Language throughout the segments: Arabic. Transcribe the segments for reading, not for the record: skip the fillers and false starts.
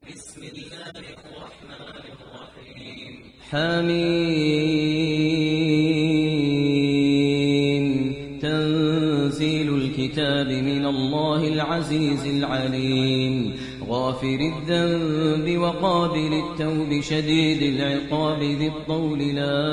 بسم الله الرحمن الرحيم حميم تنزيل الكتاب من الله العزيز العليم غافر الذنب وقابل التوب شديد العقاب ذي الطول لا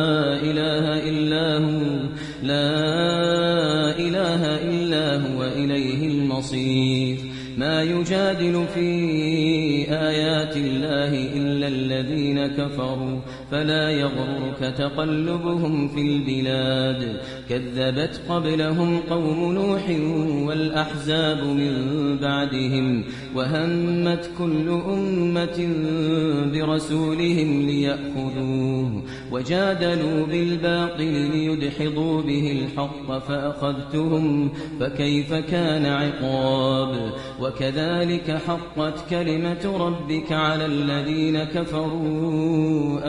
إله إلا هو إليه المصير ما يجادل في آيات الله إلا الذين كفروا فلا يغرك تقلبهم في البلاد كذبت قبلهم قوم نوح والأحزاب من بعدهم وهمت كل أمة برسولهم ليأخذوه وجادلوا بالباطل ليدحضوا به الحق فأخذتهم فكيف كان عقاب وكذلك حقت كلمة ربك على الذين كفروا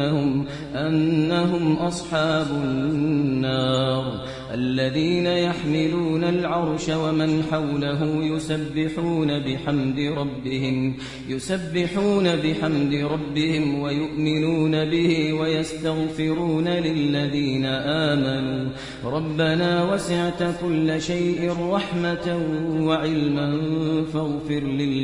أنهم أصحاب النار الذين يحملون العرش ومن حوله يسبحون بحمد ربهم ويؤمنون به ويستغفرون للذين آمنوا ربنا وسعت كل شيء رحمة وعلما فاغفر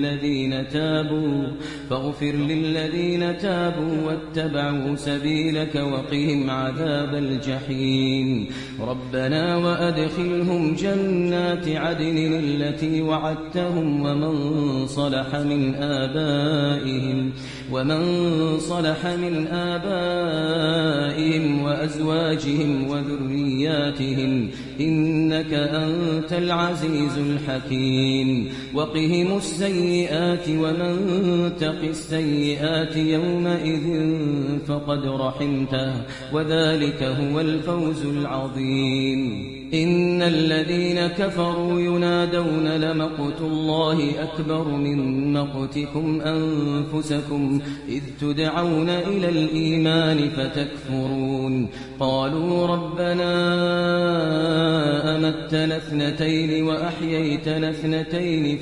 للذين تابوا واتبعوا سبيلك وقهم عذاب الجحيم ربنا وأدخلهم جنات عدن التي وعدتهم ومن صلح من آبائهم وأزواجهم وذرياتهم إنك أنت العزيز الحكيم وقهم السيئات ومن تق السيئات يومئذ فقد رحمته وذلك هو الفوز العظيم إن الذين كفروا ينادون لمقت الله أكبر من مقتكم أنفسكم إذ تدعون إلى الإيمان فتكفرون قالوا ربنا أمتنا اثنتين وأحييتنا اثنتين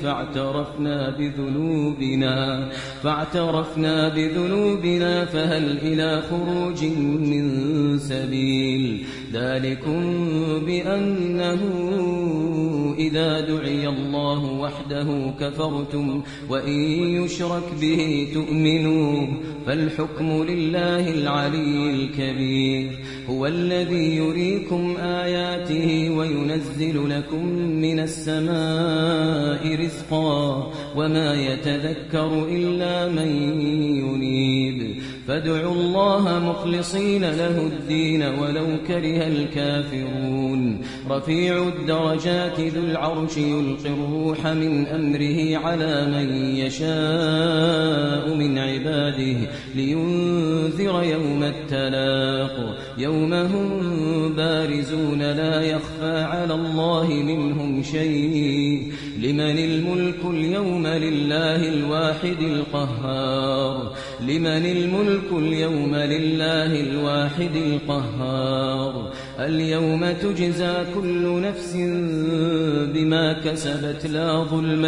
فاعترفنا بذنوبنا فهل إلى خروج من سبيل ذلكم بأنه إذا دعي الله وحده كفرتم وإن يشرك به تؤمنوا فالحكم لله العلي الكبير هو الذي يريكم آياته وينزل لكم من السماء رزقا وما يتذكر إلا من ينيب فادعوا الله مخلصين له الدين ولو كره الكافرون رفيع الدرجات ذو العرش يلقي الروح من أمره على من يشاء من عباده لينذر يوم التلاق يوم هم بارزون لا يخفى على الله منهم شيء لمن الملك اليوم لله الواحد القهار اليوم تجزى كل نفس بما كسبت لا ظلم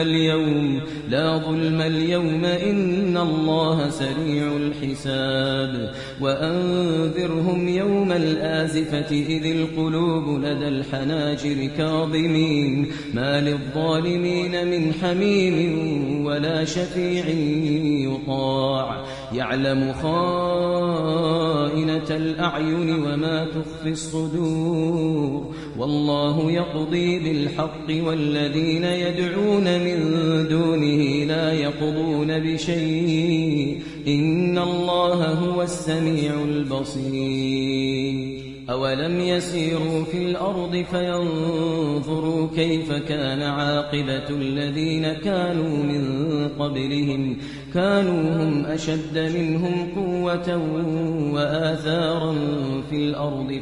اليوم إن الله سريع الحساب وأنذرهم يوم الآزفة إذ القلوب لدى الحناجر كاظمين ما للظالمين من حميم ولا شفيع يطاع يعلم خائنة الأعين وما تخفي الصدور والله يقضي بالحق والذين يدعون من دونه لا يقضون بشيء إن الله هو السميع البصير أولم يسيروا في الأرض فينظروا كيف كان عاقبة الذين كانوا من قبلهم كانوا هم أشد منهم قوة وآثارا في الأرض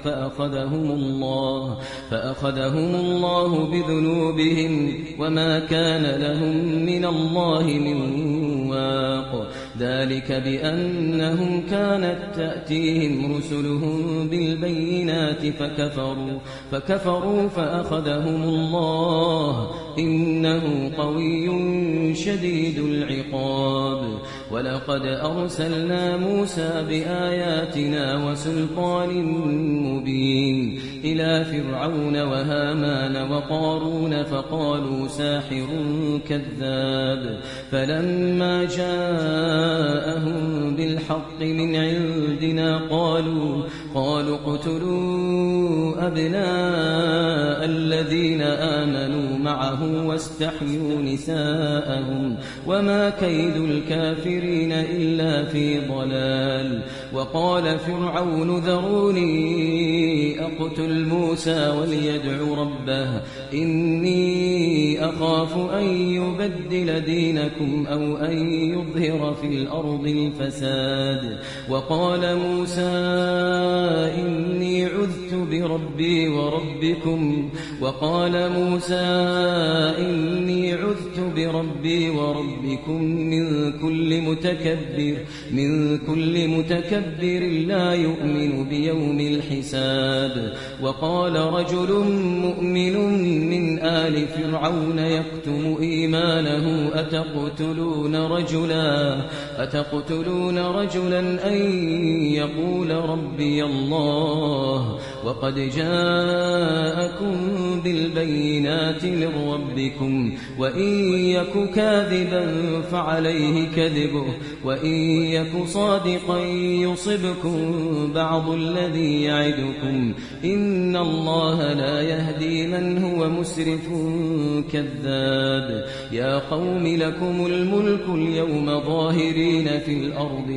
فأخذهم الله بذنوبهم وما كان لهم من الله من واق ذلك بأنهم كانت تأتيهم رسلهم بالبينات فكفروا فأخذهم الله إنه قوي شديد العقاب ولقد أرسلنا موسى بآياتنا وسلطان مبين إلى فرعون وهامان وقارون فقالوا ساحر كذاب فلما جاءهم بالحق من عندنا قالوا اقتلوا أبناء الذين آمنوا معه واستحيوا نساءهم وما كيد الكافرين إلا في ضلال. وقال فرعون ذروني أقتل موسى وليدع ربه إني أخاف أن يبدل دينكم أو أن يظهر في الأرض الفساد. وقال موسى إني عذت بربي وربكم من كل متكبر لا يؤمن بيوم الحساب. وقال رجل مؤمن من آل فرعون يكتم إيمانه أتقتلون رجلا أن يقول ربي الله وقد جاءكم بالبينات من ربكم وإن يك كاذبا فعليه كذبه وإن يك صادقا يصبكم بعض الذي يعدكم إن الله لا يهدي من هو مسرف كذاب. يا قوم لكم الملك اليوم ظاهرين في الأرض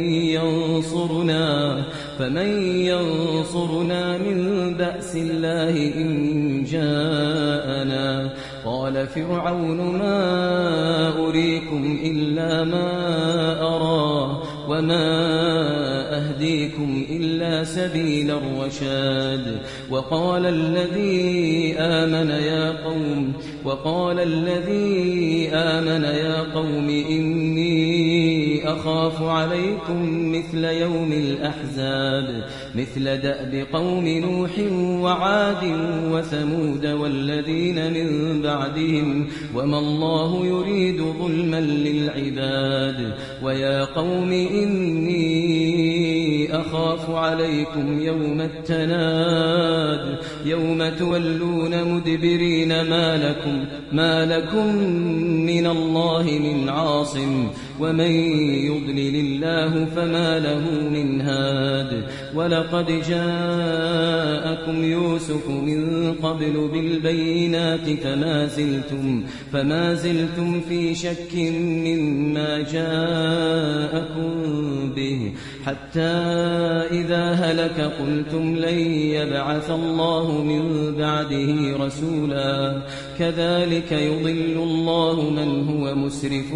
فمن ينصرنا من بأس الله إن جاءنا. قال فرعون ما أريكم إلا ما أرى وما أهديكم إلا سبيل الرشاد. وقال الذي آمن يا قوم إني أخاف عليكم مثل يوم الأحزاب مثل دأب قوم نوح وعاد وثمود والذين من بعدهم وما الله يريد ظلما للعباد. ويا قوم إني أخاف عليكم يوم التناد يوم تولون مدبرين ما لكم من الله من عاصم ومن يضلل الله فما له من هاد. ولقد جاءكم يوسف من قبل بالبينات فما زلتم في شك مما جاءكم به حتى إذا هلك قلتم لن يبعث الله من بعده رسولا كذلك يضل الله من هو مسرف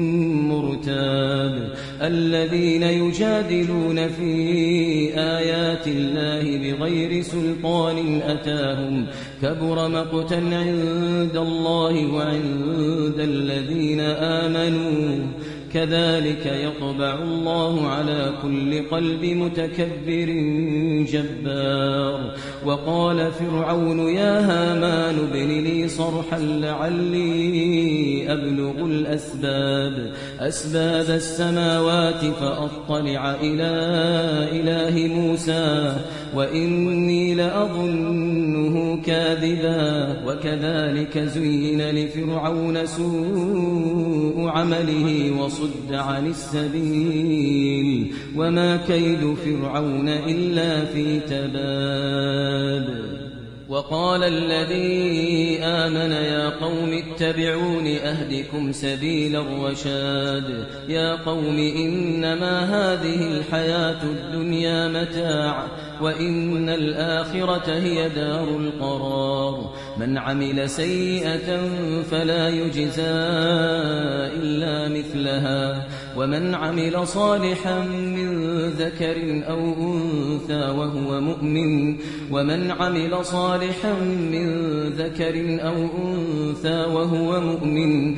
مرتاب. الذين يجادلون في آيات الله بغير سلطان أتاهم كبر مقتا عند الله وعند الذين آمنوا كذلك يطبع الله على كل قلب متكبر جبار. وقال فرعون يا هامان ابن لي صرحا لعلي أبلغ أسباب السماوات فأطلع إلى إله موسى وإني لأظنه كاذبا. وكذلك زين لفرعون سوء عمله وصد عن السبيل وما كيد فرعون إلا في تباب. وقال الذي آمن يا قوم اتبعون أهدكم سبيل الرشاد. يا قوم إنما هذه الحياة الدنيا متاع وإن الآخرة هي دار القرار. من عمل سيئة فلا يجزى إلا مثلها ومن عمل صالحا من ذكر أو أنثى وهو مؤمن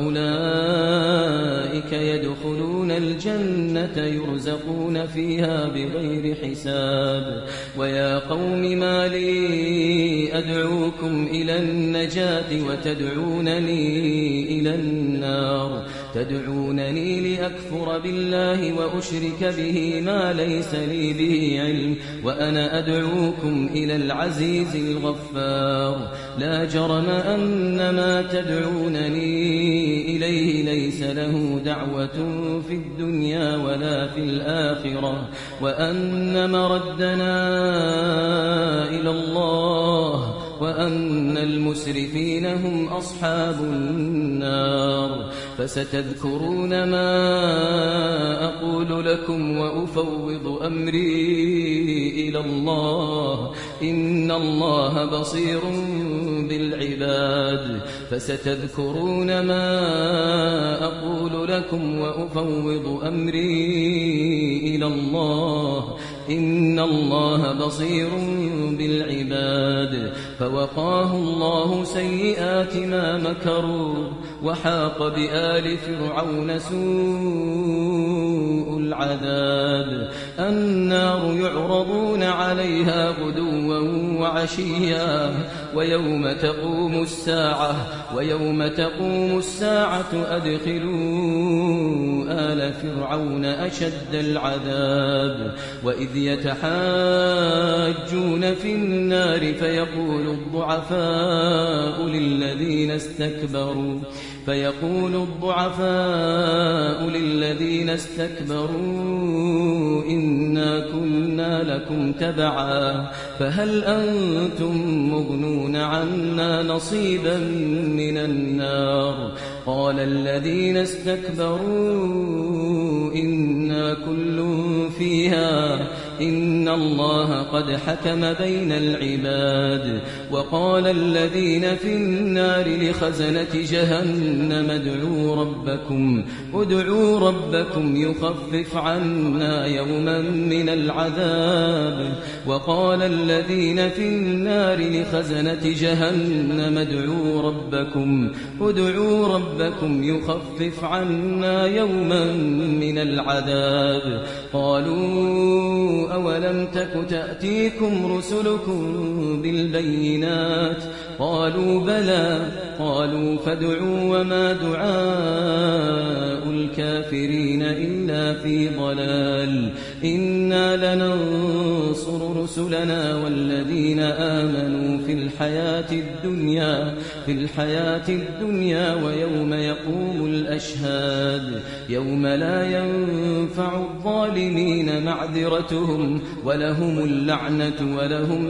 فأولئك يدخلون الجنة يرزقون فيها بغير حساب. ويا قوم ما لي أدعوكم إلى النجاة وتدعونني إلى النار. تدعونني لأكفر بالله وأشرك به ما ليس لي به علم وأنا أدعوكم إلى العزيز الغفار لا جرم أن ما تدعونني إليه ليس له دعوة في الدنيا ولا في الآخرة وأن مردنا إلى الله وأن المسرفين هم أصحاب النار فستذكرون ما أقول لكم وأفوض أمري إلى الله إن الله بصير بالعباد فستذكرون ما أقول لكم وأفوض أمري إلى الله إن الله بصير بالعباد فوقاه الله سيئات ما مكروا وحاق بآل فرعون سوء العذاب النار يعرضون عليها غدوا وعشيا ويوم تقوم الساعة أدخلوا آل فرعون أشد العذاب وإذ يتحاجون في النار فيقول الضعفاء للذين استكبروا إنا كنا لكم تبعا فهل أنتم مغنون عنا نصيبا من النار قال الذين استكبروا إنا كل فيها إن الله قد حكم بين العباد وقال الذين في النار لخزنة جهنم ادعوا ربكم يخفف عنا يوما من العذاب وقال الذين في النار لخزنة جهنم ادعوا ربكم يخفف عنا يوما من العذاب قالوا أولم تك تأتيكم رسلكم بالبينات قالوا بلى قالوا فادعوا وما دعاء الكافرين إلا في ضلال إنا لننصر رسلنا والذين آمنوا في الحياة الدنيا ويوم يقوم الأشهاد يوم لا ينفع الظالمين معذرتهم ولهم اللعنة ولهم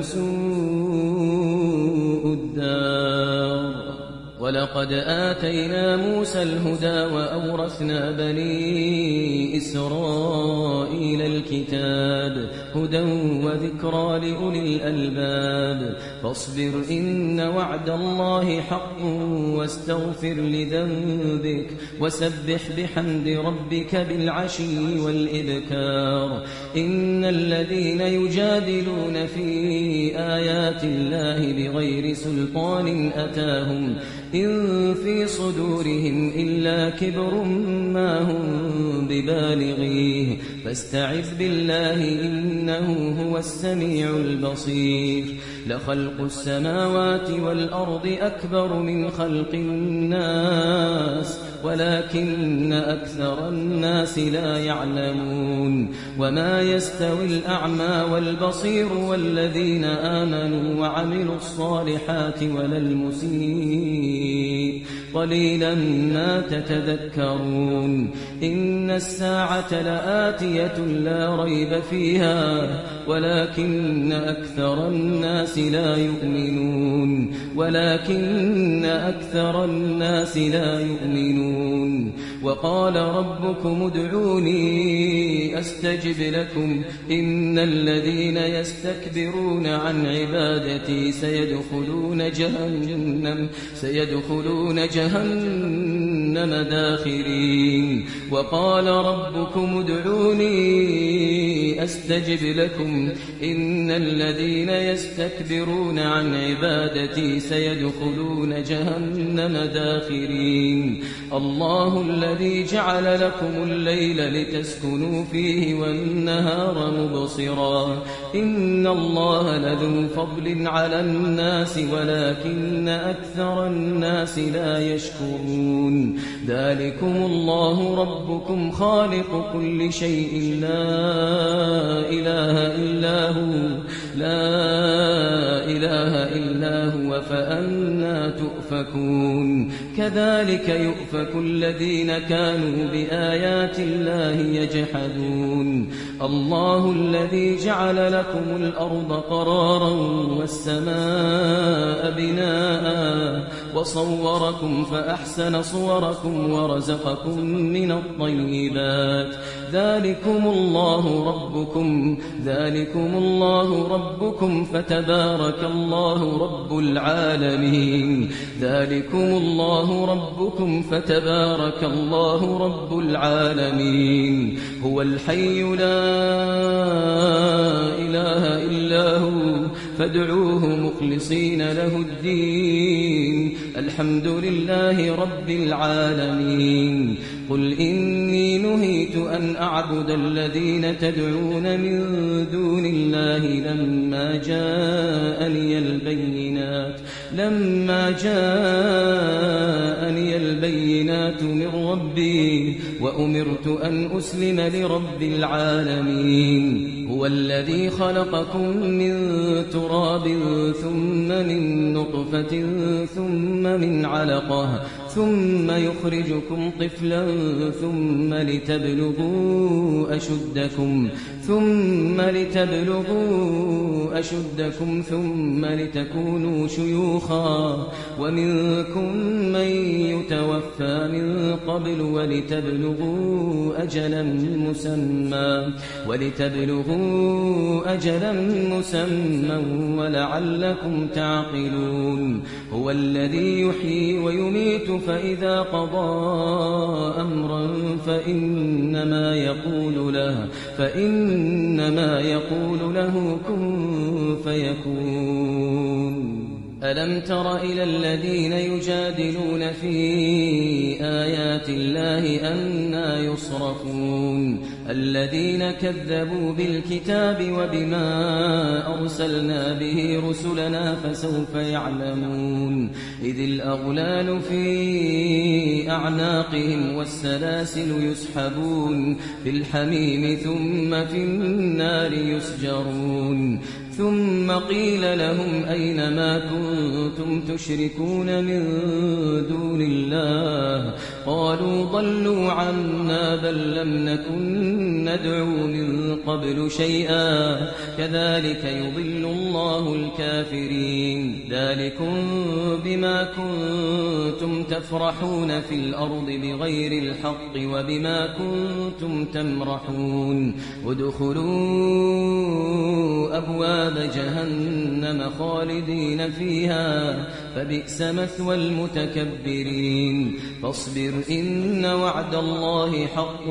سوء الدار ولقد آتينا موسى الهدى وأورثنا بني إسرائيل الكتاب هدى وذكرى لأولي الألباب فاصبر إن وعد الله حق واستغفر لذنبك وسبح بحمد ربك بالعشي والإبكار إن الذين يجادلون في آيات الله بغير سلطان أتاهم إن في صدورهم إلا كبر ما هم ببالغيه فاستعذ بالله إنه هو السميع البصير لخلق السماوات والأرض أكبر من خلق الناس ولكن أكثر الناس لا يعلمون وما يستوي الأعمى والبصير والذين آمنوا وعملوا الصالحات ولا المسيء قليلا ما تتذكرون إن الساعة لآتية لا ريب فيها ولكن أكثر الناس لا يؤمنون وقال ربكم ادعوني أستجب لكم إن الذين يستكبرون عن عبادتي سيدخلون جهنم داخرين وقال ربكم ادعوني أستجب لكم إن الذين يستكبرون عن عبادتي سيدخلون جهنم داخرين الله الذي جعل لكم الليل لتسكنوا فيه والنهار مبصرا إن الله لذو فضل على الناس ولكن أكثر الناس لا يشكرون ذلكم الله ربكم خالق كل شيء لا إله إلا هو فأنى تؤفكون كذلك يؤفك الذين كانوا بآيات الله يجحدون الله الذي جعل لكم الأرض قرارا والسماء بناء وصوركم فأحسن صوركم ورزقكم من الطيبات ذلكم الله ربكم فتبارك الله رب العالمين ذلكم الله ربكم فتبارك الله رب العالمين هو الحي لا إله إلا هو فادعوه مخلصين له الدين الحمد لله رب العالمين قل إني نهيت أن أعبد الذين تدعون من دون الله لما جاءني البينات من ربي وأمرت أن أسلم لرب العالمين هو الذي خلقكم من تراب ثم من نطفة ثم من علقة ثم يخرجكم طفلا ثم لتبلغوا أشدكم ثم لتكونوا شيوخا ومنكم من يتوفى من قبل ولتبلغوا أجلا مسمى ولعلكم تعقلون هو الذي يحيي ويميت فإذا قضى أمرا فإنما يقول له كن فيكون ألم تر إلى الذين يجادلون في آيات الله أنى يصرفون الذين كذبوا بالكتاب وبما أرسلنا به رسلنا فسوف يعلمون إذ الأغلال في أعناقهم والسلاسل يسحبون في الحميم ثم في النار يسجرون ثم قيل لهم أين ما كنتم تشركون من دون الله قالوا ضلوا عنا بل لم نكن ندعو من قبل شيئا كذلك يضل الله الكافرين ذلكم بما كنتم تفرحون في الأرض بغير الحق وبما كنتم تمرحون ادخلوا أبواب جهنم خالدين فيها فبئس مثوى المتكبرين فاصبر إن وعد الله حق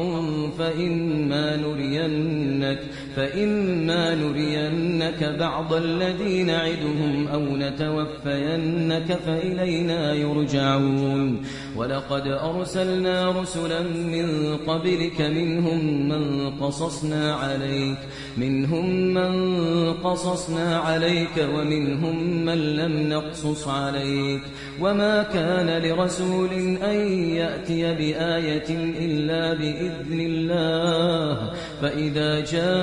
فإما نرينك بعض الذي نعدهم أو نتوفينك فإلينا يرجعون ولقد أرسلنا رسلا من قبلك منهم من قصصنا عليك ومنهم من لم نقصص عليك وما كان لرسول أن يأتي بآية إلا بإذن الله فإذا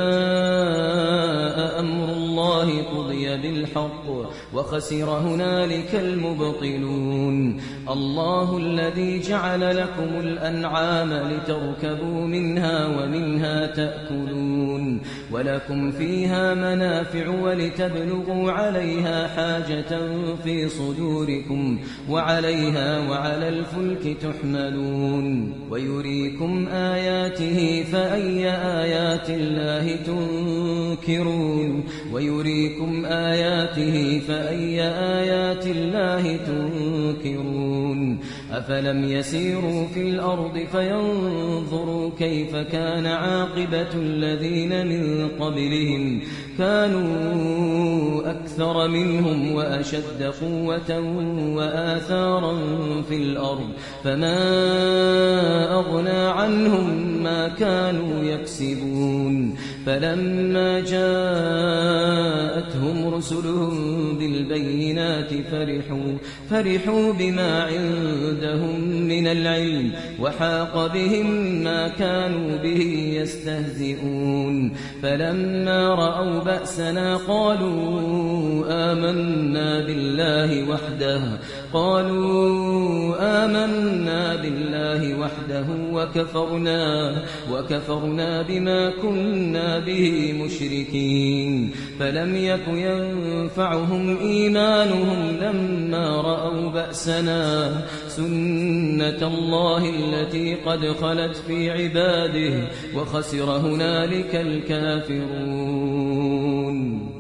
جاء أمر الله قضي بالحق وخسر هنالك المبطلون الله الذي جعل لكم الأنعام لتركبوا منها ومنها تأكلون ولكم فيها منافع ولتبلغوا عليها حاجة في صدوركم وعليها وعلى الفلك تحملون ويريكم آياته فأي آيات الله تنكرون أفلم يسيروا في الأرض فينظروا كيف كان عاقبة الذين من قبلهم كانوا أكثر منهم وأشد قوة وآثارا في الأرض فما أغنى عنهم ما كانوا يكسبون فلما جاءتهم رسلهم بالبينات فرحوا بما عندهم من العلم وحاق بهم ما كانوا به يستهزئون فلما رأوا بأسنا قالوا آمنا بالله وحده وكفرنا بما كنا به مشركين فلم يك ينفعهم إيمانهم لما رأوا بأسنا سنة الله التي قد خلت في عباده وخسر هنالك الكافرون.